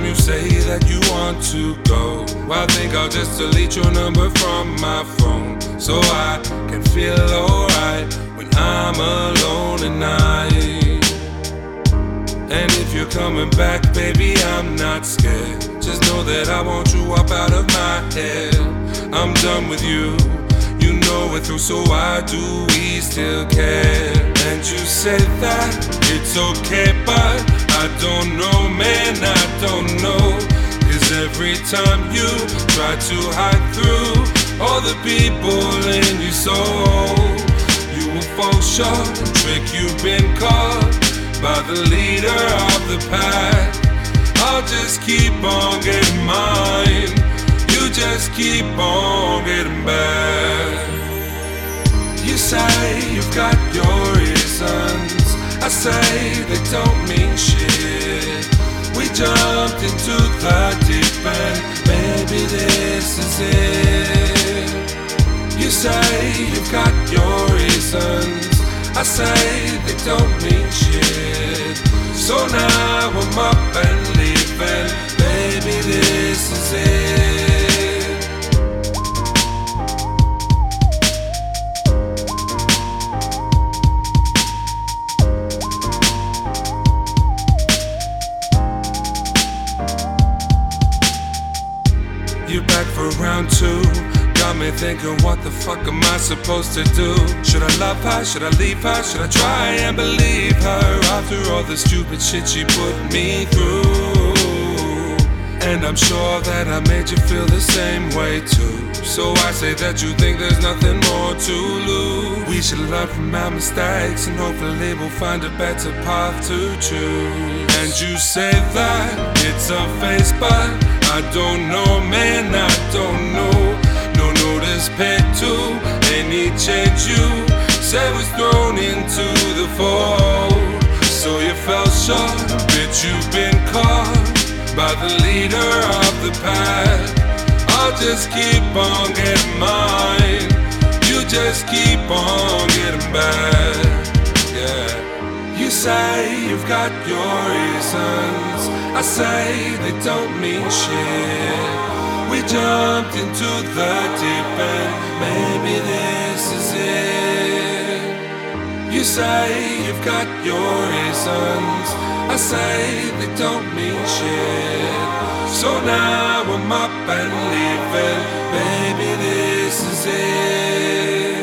you say that you want to go, I think I'll just delete your number from my phone, so I can feel alright when I'm alone at night. And if you're coming back, baby, I'm not scared. Just know that I want you up out of my head. I'm done with you, you know it through, so why do we still care? And you said that it's okay, but I don't know, man, I don't know. Cause every time you try to hide through all the people in your soul, you will fall short, trick, you've been caught by the leader of the pack. I'll just keep on getting mine, you just keep on getting back. You say you've got your reasons, I say they don't mean shit. We jumped into the deep end, maybe this is it. You say you've got your reasons, I say they don't mean shit. So now I'm up and leaving, baby this is it. You back for round two, got me thinking, what the fuck am I supposed to do? Should I love her, should I leave her, should I try and believe her? After all the stupid shit she put me through. And I'm sure that I made you feel the same way too. So I say that you think there's nothing more to lose. We should learn from our mistakes, and hopefully we'll find a better path to choose. And you say that it's a phase, but I don't know, man, I don't know. No notice paid to any change you said was thrown into the fold. So you fell short, bitch, you've been caught by the leader of the pack. I'll just keep on getting mine, you just keep on getting back. Yeah. You say you've got your reasons, I say they don't mean shit. We jumped into the deep end, maybe this is it. You say you've got your reasons, I say they don't mean shit. So now I'm up and leaving, baby this is it.